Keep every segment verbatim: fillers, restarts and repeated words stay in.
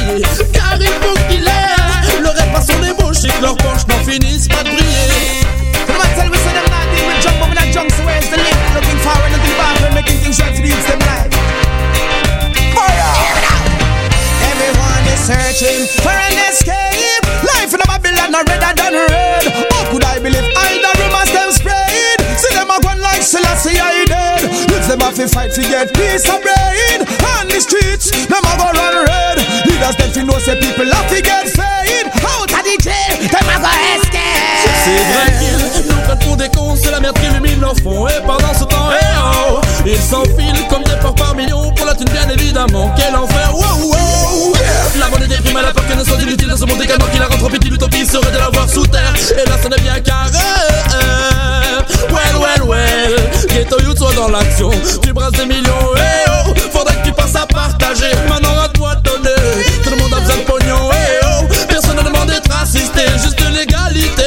payer. Car il faut qu'il ait le rêve à son ébauche et que leurs poches n'en finissent pas de briller. Tell me so them not deal with junk, but when I junk, so where's the link? Looking forward, nothing back, and making things right to the youths them life. Fire! Everyone is searching for an escape. Life in a Babylon are redder than red. How could I believe all the rumors them spread? See them a gone like Selassie I dead. Youths them have to fight to get peace and bread. On the streets, them a go run red. Leaders them fi know say people have to get fed. Out of the jail, them a go escape. C'est vrai qu'ils nous prennent pour des cons, c'est la merde qui illumine leur fond. Et pendant ce temps, hey oh, ils s'enfilent comme des porcs par millions. Pour la thune bien évidemment, quel enfer, wow wow. La bande est déprimée, elle a peur qu'elle ne soit inutile dans ce monde également qui la rend trop petite. L'utopie serait de la voir sous terre. Et là ce n'est bien carré. Well, well, well, Ghetto Youth soit dans l'action. Tu brasses des millions, hey oh. Faudrait que tu passes à partager. Maintenant à toi de donner. Tout le monde a besoin de pognon, hey oh. Personne ne demande d'être assisté, juste de l'égalité.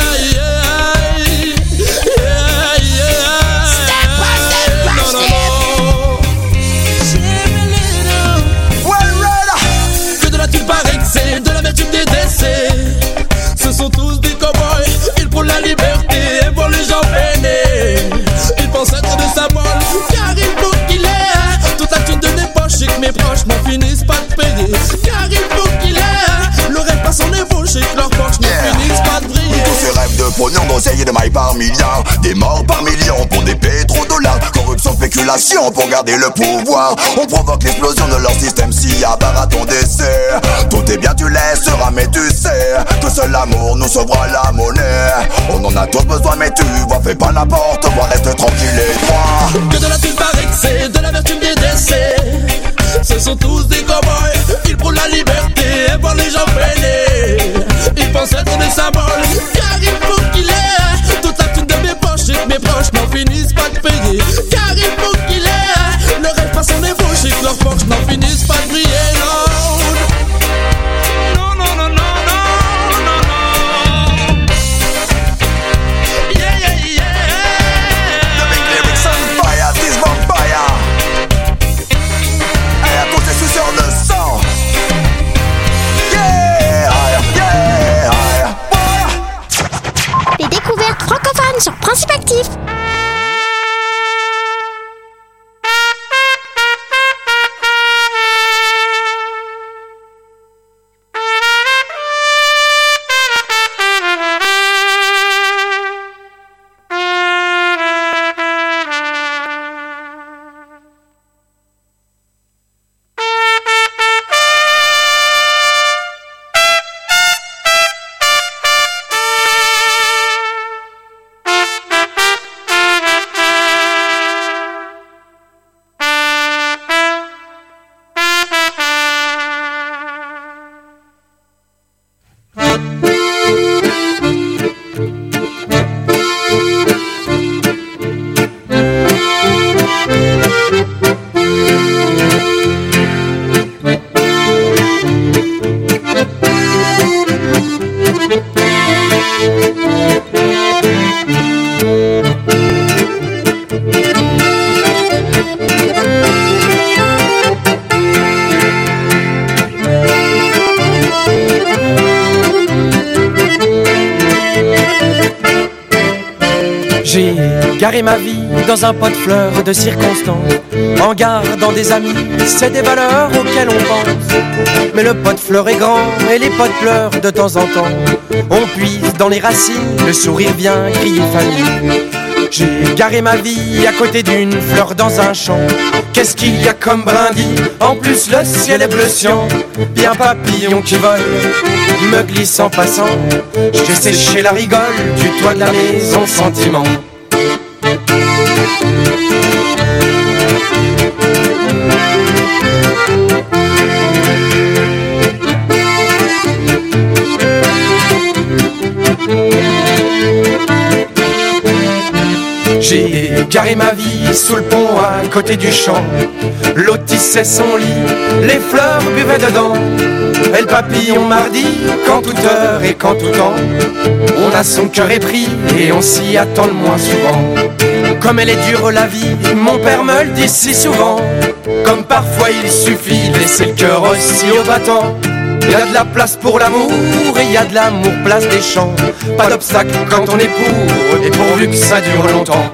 De l'amertume des décès. Ce sont tous des cow-boys. Ils pour la liberté et pour les gens peinés. Ils pensent être des symboles. Car il faut qu'il ait toute la thune de mes poches et que mes proches n'en finissent pas de payer. Car il faut qu'il ait le rêve à son ébauche et que leurs poches n'en yeah. finissent pas de briller. Tous ces rêves de pognon, d'oseille et de mailles par milliards. Des morts par millions pour des pétrodollars. Corruption, spéculation pour garder le pouvoir. On provoque l'explosion de leur système s'il à barre à ton décès. Tout est bien, tu laisseras, mais tu sais que seul l'amour nous sauvera la monnaie. On en a tous besoin, mais tu vois, fais pas n'importe quoi, reste tranquille et droit. Que de la thune par excès, de l'amertume des décès. Ce sont tous des cow-boys. Ils prônent la liberté et pour les gens peinés. Ils pensent être des symboles. Car il faut qu'il ait toute la thune de mes poches et que mes proches n'en finissent pas de payer. Car il faut qu'il ait le rêve à son ébauche et que leurs poches n'en finissent pas de briller. Non, non, non, non, non, non, non. Yeah, yeah, yeah. The big lyrics on fire, this vampire. Et à tous les suceurs de sang. Yeah, yeah, yeah. Les découvertes francophones sur Principe Actif. J'ai garé ma vie dans un pot de fleurs de circonstance. En gardant des amis, c'est des valeurs auxquelles on pense. Mais le pot de fleurs est grand et les pots pleurent de temps en temps. On puise dans les racines, le sourire vient crier famille. J'ai garé ma vie à côté d'une fleur dans un champ. Qu'est-ce qu'il y a comme brindille? En plus le ciel est bleu cyan. Bien papillon qui vole, me glisse en passant. J'ai séché la rigole du toit de la maison sentiment. J'ai garé ma vie sous le pont à côté du champ. L'eau tissait son lit, les fleurs buvaient dedans. Et le papillon mardi, qu'en toute heure et qu'en tout temps, on a son cœur épris et on s'y attend le moins souvent. Comme elle est dure la vie, mon père me le dit si souvent. Comme parfois il suffit de laisser le cœur aussi au battant. y a de la place pour l'amour et y a de l'amour place des champs. Pas d'obstacle quand on est pour, et pourvu que ça dure longtemps.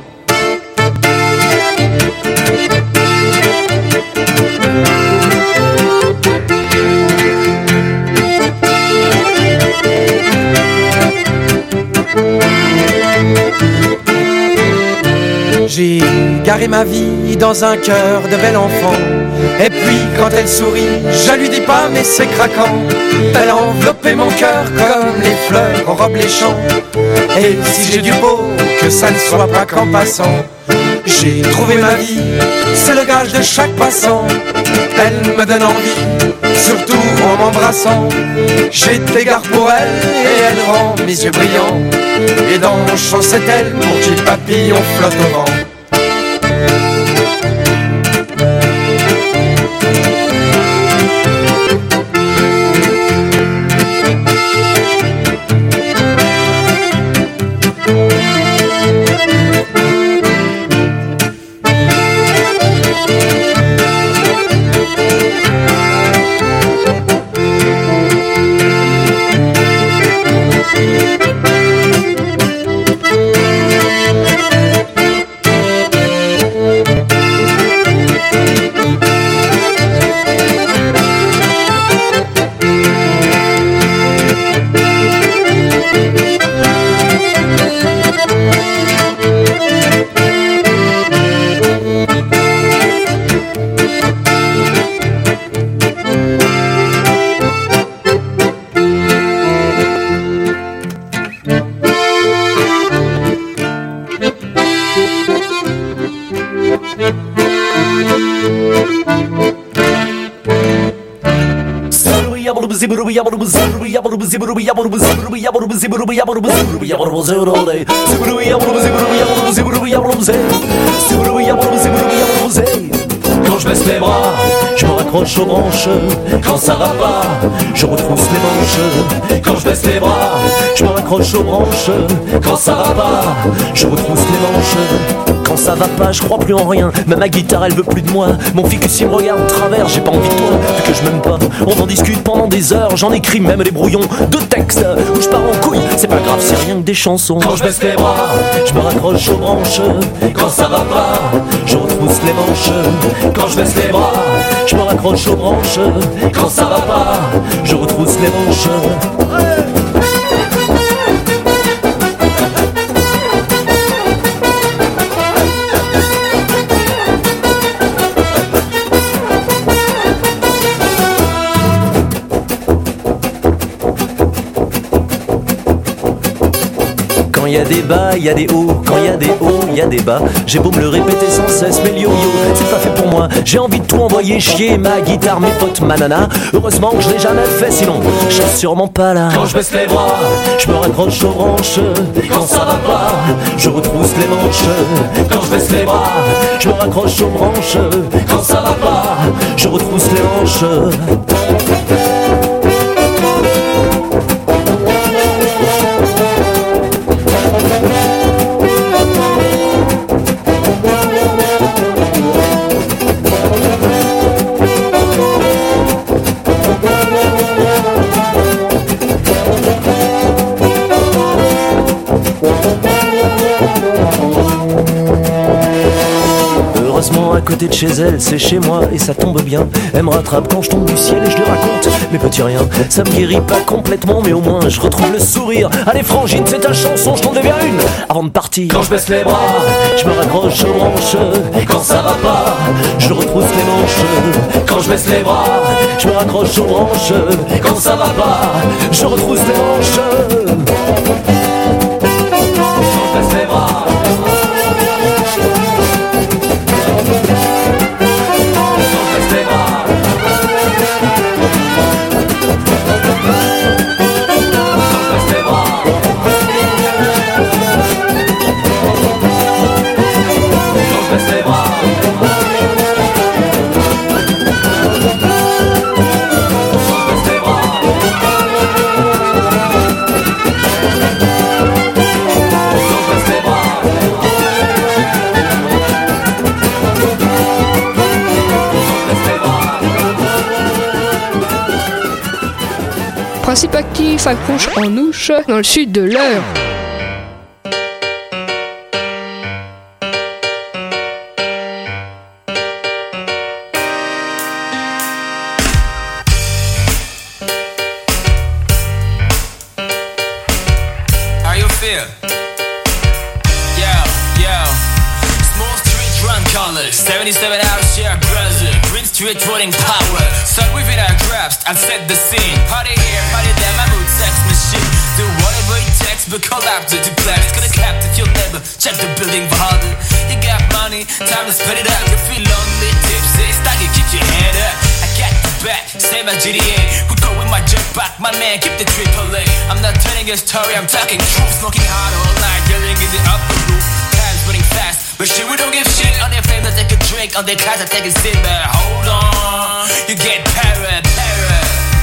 J'ai garé ma vie dans un cœur de bel enfant. Et puis quand elle sourit, je lui dis pas mais c'est craquant. Elle a enveloppé mon cœur comme les fleurs enrobent les champs. Et si j'ai du beau, que ça ne soit pas qu'en passant. J'ai trouvé ma vie, c'est le gage de chaque passant. Elle me donne envie, surtout en m'embrassant. J'ai des gardes pour elle et elle rend mes yeux brillants. Et dans mon champ c'est elle, mon petit papillon flotte au vent. Quand je baisse les bras, je me raccroche aux branches. Quand ça va pas, je retrousse les manches. Quand je baisse les bras, je me raccroche aux branches. Quand ça va pas, je retrousse les manches. Quand ça va pas, je crois plus en rien. Même ma guitare, elle veut plus de moi. Mon ficus, il me regarde de travers. J'ai pas envie de toi, vu que je m'aime pas. On en discute pendant des heures. J'en écris même des brouillons de textes où je pars en couille. C'est pas grave, c'est rien que des chansons. Quand je baisse les bras, je me raccroche aux branches. Quand ça va pas, je retrousse les manches. Quand je baisse les bras, je me raccroche aux branches. Quand ça va pas, je retrousse les manches. Quand il y a des bas, il y a des hauts. Quand il y a des hauts, il y a des bas. J'ai beau me le répéter sans cesse, mais le yo-yo, c'est pas fait pour moi. J'ai envie de tout envoyer chier, ma guitare, mes potes, ma nana. Heureusement que je l'ai jamais fait, sinon je serais sûrement pas là. Quand je baisse les bras, je me raccroche aux branches. Quand ça va pas, je retrousse les manches. Quand je baisse les bras, je me raccroche aux branches. Quand ça va pas, je retrousse les manches. Heureusement à côté de chez elle, c'est chez moi et ça tombe bien. Elle me rattrape quand je tombe du ciel et je lui raconte mes petits riens. Ça me guérit pas complètement mais au moins je retrouve le sourire. Allez frangine, c'est ta chanson, je t'en devais une avant de partir. Quand je baisse les bras, je me raccroche aux branches. Quand ça va pas, je retrousse les manches. Quand je baisse les bras, je me raccroche aux branches. Quand ça va pas, je retrousse les manches. Quand je baisse les bras, Principe actif accroche en ouche dans le sud de l'heure. How you feel? Yo, yo. Small street drum colors, seventy-seven hours share brother. Green street rolling power. Sun within our grasp, I've set the scene. Party here, party there, my mood sex machine. Do whatever it takes, but collapse it to flex. Gonna cap that you'll never check the building for harder. You got money, time to spit it up. You feel lonely, tipsy, stuck, you keep your head up. I got the back, same as G T A. We go with my jetpack, my man, keep the triple A. I'm not telling a story, I'm talking truth. Smoking hard all night, yelling in the upper roof. Time's running fast, but shit, we don't give shit. On their fame, I take a drink, on their class, I take a sip. But hold on, you get para, para,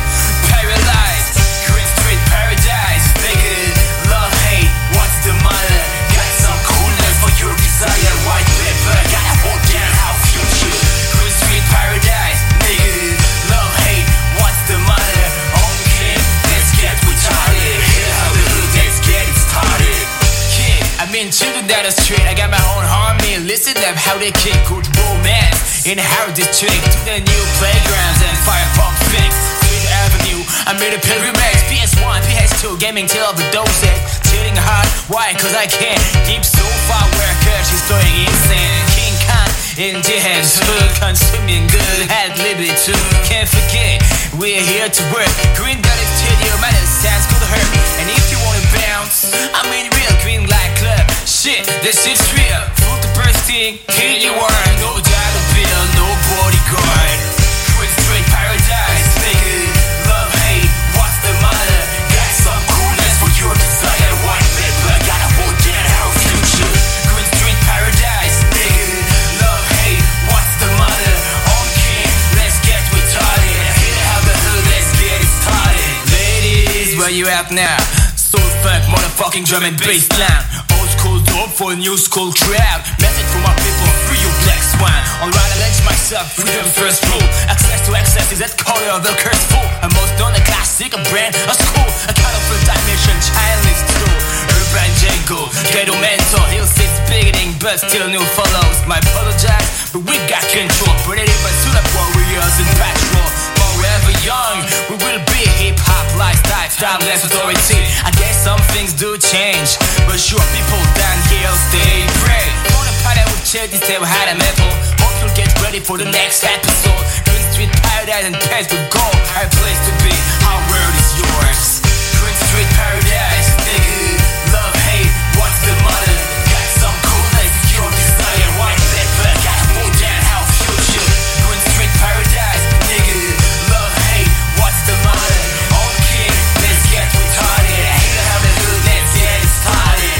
paralyzed. Green street paradise, nigga. Love, hate, what's the matter? Got some coolness for your desire. White paper, gotta hold down our future. Green street paradise, nigga. Love, hate, what's the matter? On kid, let's get retarded. Hear how the hood, let's get it started. Kid, I'm in children down the street. I got my own army. Listen up how they kick good romance. In Harrow District to the new playgrounds and fire pump fix. Street Avenue, I made a pilgrimage. P S one, P S two, gaming till overdose it. Chilling hard, why? Cause I can't. Deep so far where she's going insane. King Khan in the heads, consuming good, had liberty too. Can't forget, we're here to work. Green dot studio, man, it sounds good to hurt. And if you wanna bounce, I'm in real green light club. Shit, this shit's real. Full to bursting, here you are. No dollar bill, no bodyguard. Green street paradise, nigga. Love, hate, what's the matter? Got some coolness for your desire. White paper, gotta hold down our future. Green street paradise, nigga. Love, hate, what's the matter? On king, let's get retarded. Hear how the hood, let's get it started. Ladies, where you at now? Soul funk, motherfucking drum and bass line. Old school dope for a new school crowd. Message for my people, free your black swan. Alright, I let myself, freedom first rule. Access to access is that color of the curse fool. A most done, a classic, a brand, a school. A kind of a dimension, childish tool. Urban Django, ghetto mental. Hill sits beginning, but still new follows. My apologize, but we got control. Predator, but soon up warriors in patrol. Forever young, we will be hip-hop lifestyle, timeless authority. I guess some things do change, but sure people down here stay brave. Wanna party with children, they will hide a metal. Hope you'll get ready for the next episode. Green street paradise and pets with gold. Our place to be, our world is yours. Green street paradise, nigga. Love, hate, what's the matter? Got some coolness, your desire. White paper, gotta hold down our future. Green street paradise, nigga. Love, hate, what's the matter? On king, let's get retarded. Hear how the hood, let's get it started.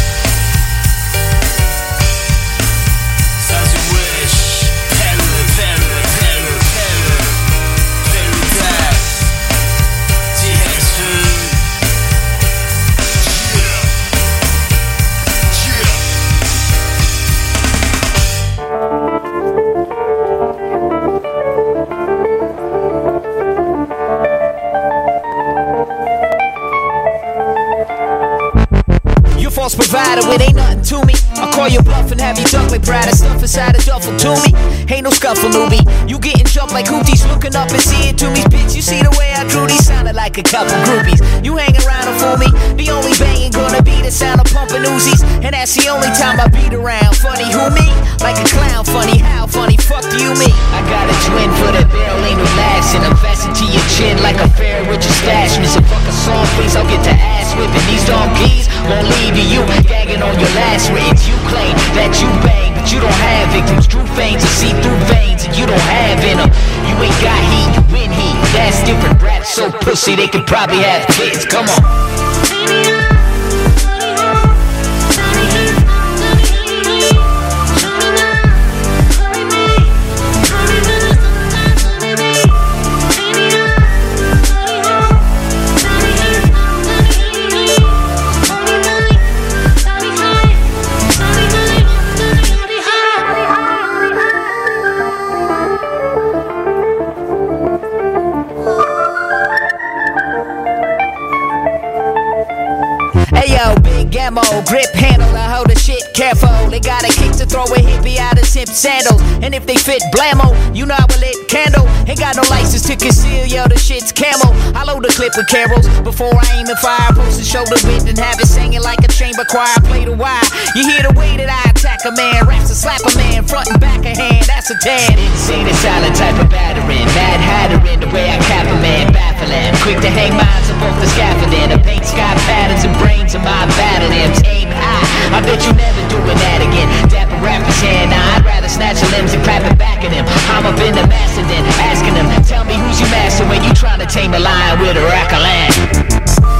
Such a wish. Terror, terror, terror, terror. Paradise. G H hood. You false provider, it ain't nothing to me. I'll call you bluff and have you duck like Brad. Stuff inside a duffel to me. Ain't no scuffle, newbie. You getting jumped like hooties, looking up and seeing to me. Bitch, you see the way I drew these? Sounded like a couple groupies. You hang around and fool me. The only banging gonna be the sound of pumping Uzis. And that's the only time I beat around. Funny who me? Like a clown. Funny how? Funny fuck do you mean? I got a twin for the barrel, ain't no last. And I'm fastened to your chin like a fair Richard stash. Miss a fucking song, please. I'll get to ass whipping. These donkeys won't leave you. Gagging on your last words. You claim that you bang, but you don't have victims. True fangs and see-through veins, and you don't have in them. You ain't got heat, you win heat. That's different. Rap so pussy, they could probably have kids. Come on. ammo. Grip handle, I hold the shit careful. They got a kick to throw a hippie out of hip sandals. And if they fit blammo, you know I will lit candle. Ain't got no license to conceal, yo, the shit's camo. I load the clip with carols before I aim and fire. Post the shoulder width and have it singing like a chamber choir. Play the wire. You hear the way that I attack a man. Raps to slap a man, front and back a hand. That's a tan. Insane and silent type of battering. Mad hatter in the way I cap a man. Baffling. Quick to hang minds up off the scaffolding. The paint sky patterns and brains of my batterings. Aim high. I bet you never doing that again. Dapper rappers here now. I'd rather snatch your limbs and clap it back at him. I'm up in the master then. Asking them, tell me who's your master when you trying to tame a lion with a rack of land.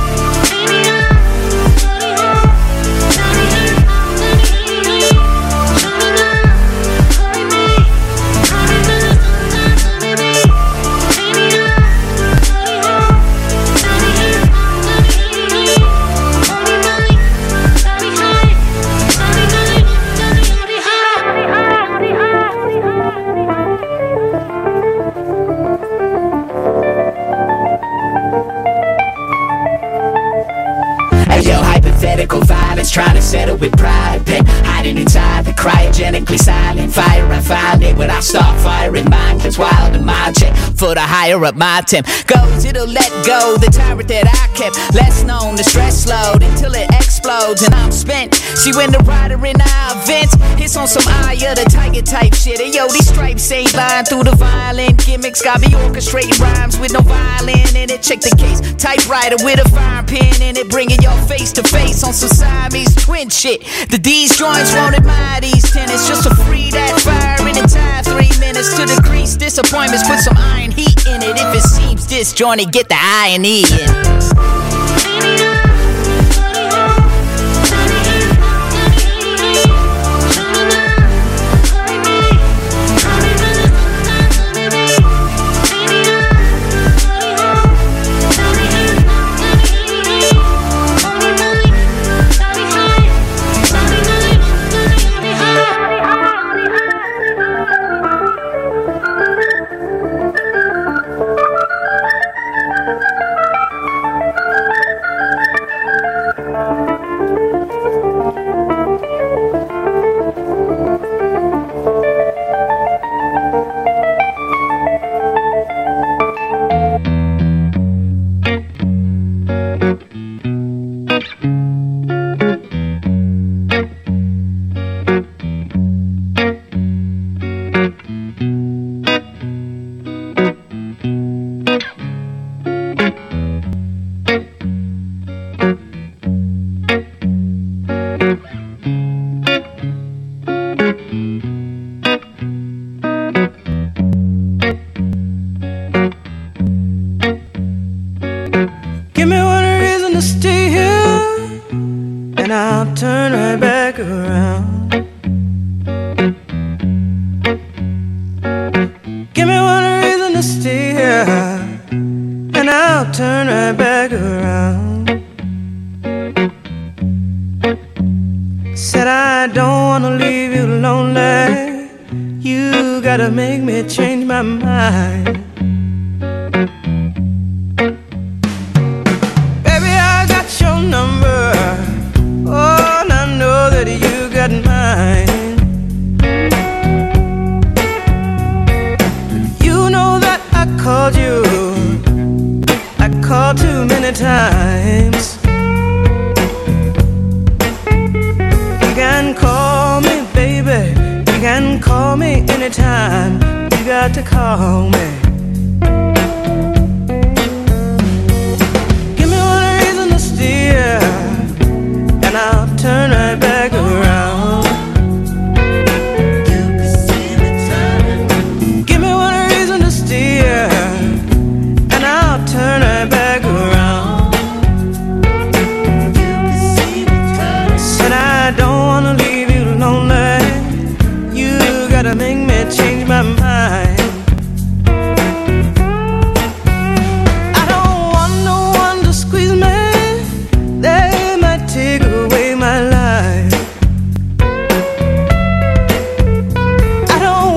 Violence, trying to settle with pride. Pen hiding inside the cryogenically silent fire. I find it when I start firing. Mind gets wild and mind check for the higher up my temp goes. It'll let go the tyrant that I kept. Less known, the stress load until it explodes and I'm spent. See when the rider in our events hits on some eye of the tiger type shit. And yo, these stripes ain't lying through the violent gimmicks. Got me orchestrating rhymes with no violin in it. Check the case, typewriter with a fire pen in it. Bringing your face to face on some Siamese twin shit. The D's joints won't admire these tenants. Just to free that fire in a time. Three minutes to decrease disappointments. Put some iron heat in it. If it seems disjointed, get the irony in.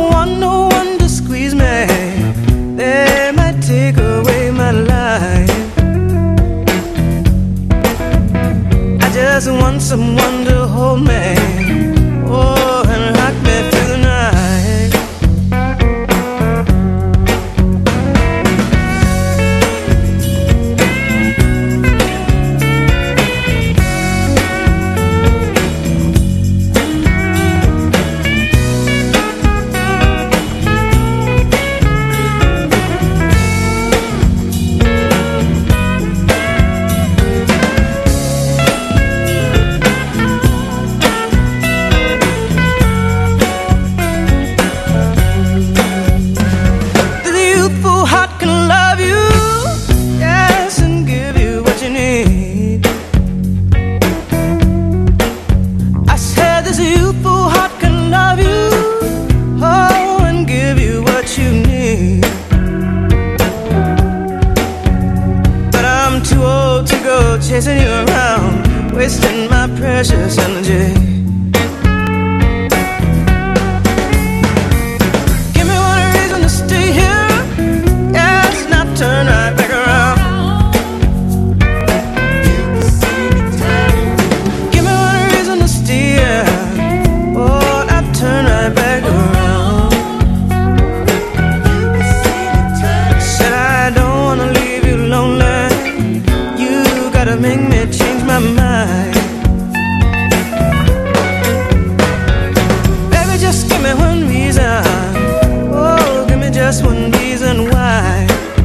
Take away my life. someone to hold me, oh, and rock me through the night. Chasing you around, wasting my precious energy. Give me one reason to stay here, yes, now turn right back around. Give me one reason to stay here, oh, now turn right back around. Said I don't wanna leave you lonely, gotta make me change my mind. Baby, just give me one reason, oh, give me just one reason why.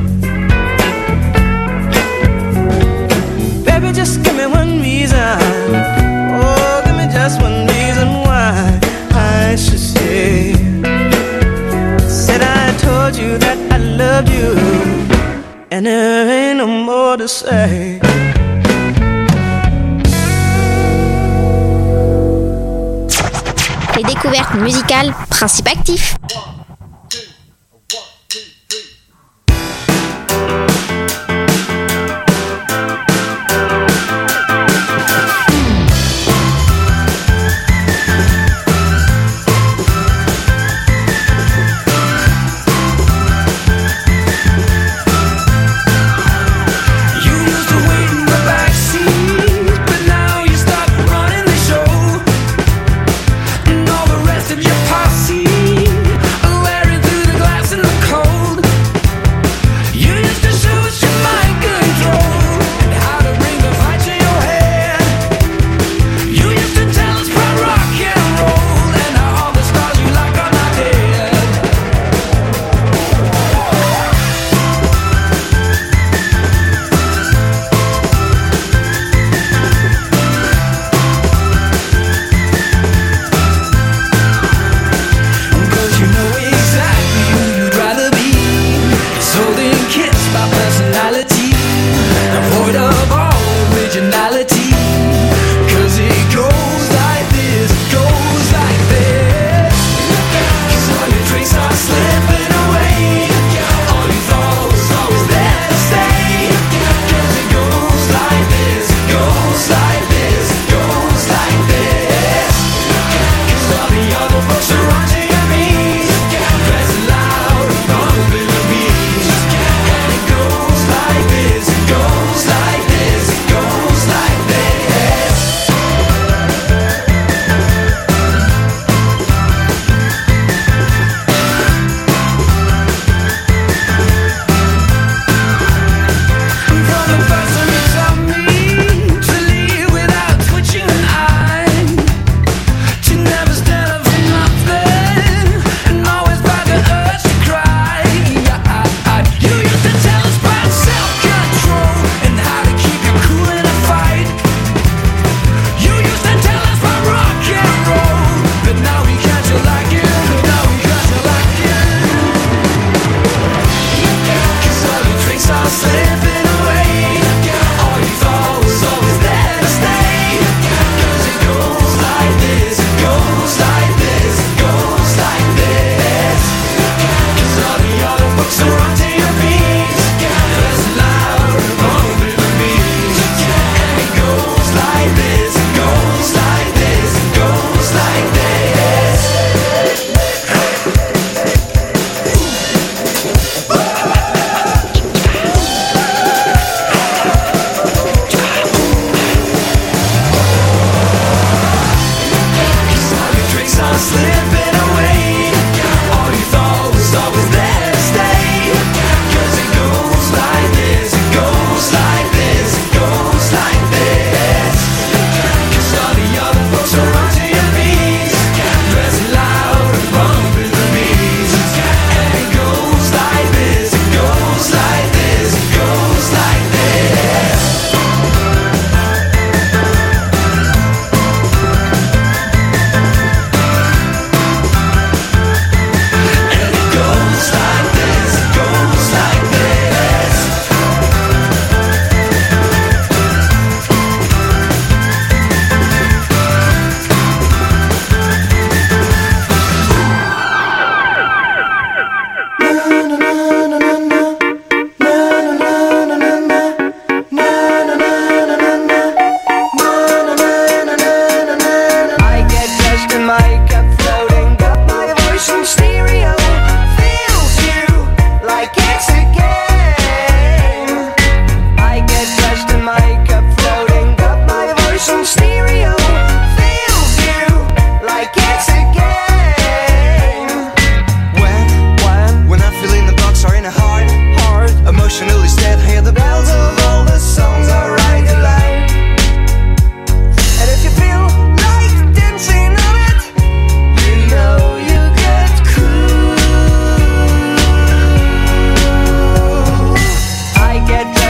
Baby, just give me one reason, oh, give me just one reason why I should stay. Said I told you that I loved you, and there ain't no more to say. Les découvertes musicales, Principe Actif. Your posse, oh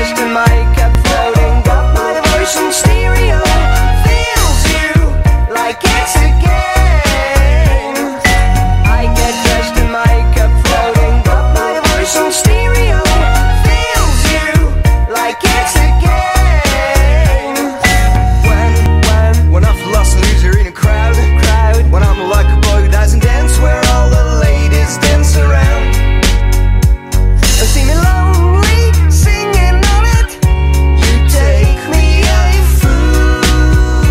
dressed in makeup, floating up my voice in stereo. Feels you like it's a game. I get dressed in makeup, floating up my voice in stereo. Feels you like it's a game. When, when, when I feel lost and loser in a crowd, crowd. When I'm like a boy who doesn't dance, where all the ladies dance around. And see me lonely, singing on it. You take me a fool.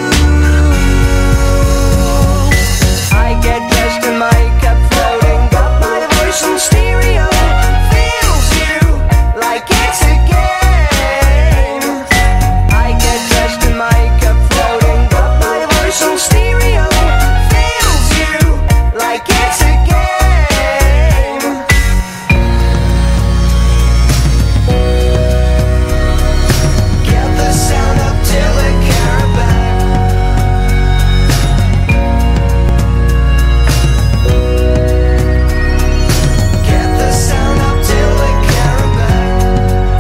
I get dressed in makeup, floating up my voice in stereo. Feels you like it's a game. I get dressed in makeup, floating up my voice in stereo. Feels you like it's a game. Get the sound up till it caravan. Get the sound up till it caravan.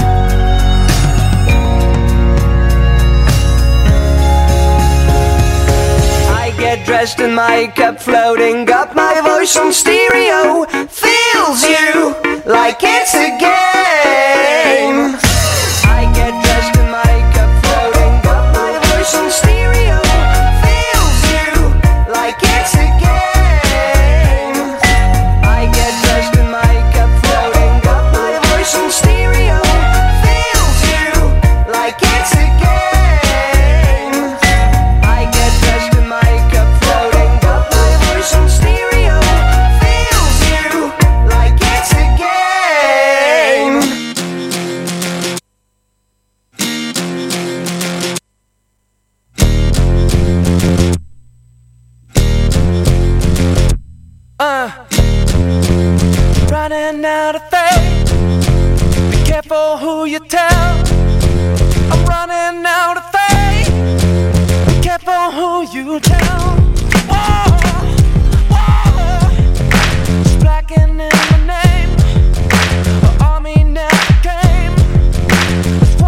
I get dressed in makeup, floating up my voice on stereo. Feels you like it's a game. I get dressed in makeup, floating up my voice on stereo. Feels you like it's a game. I get dressed in makeup, floating up my voice on stereo. Feels you like it's a game. I get dressed in makeup, floating up my voice on stereo. Feels you like it's a game. Uh, running out of faith. Be careful who you tell. I'm running out of faith. Be careful who you tell. Whoa, whoa. It's blackening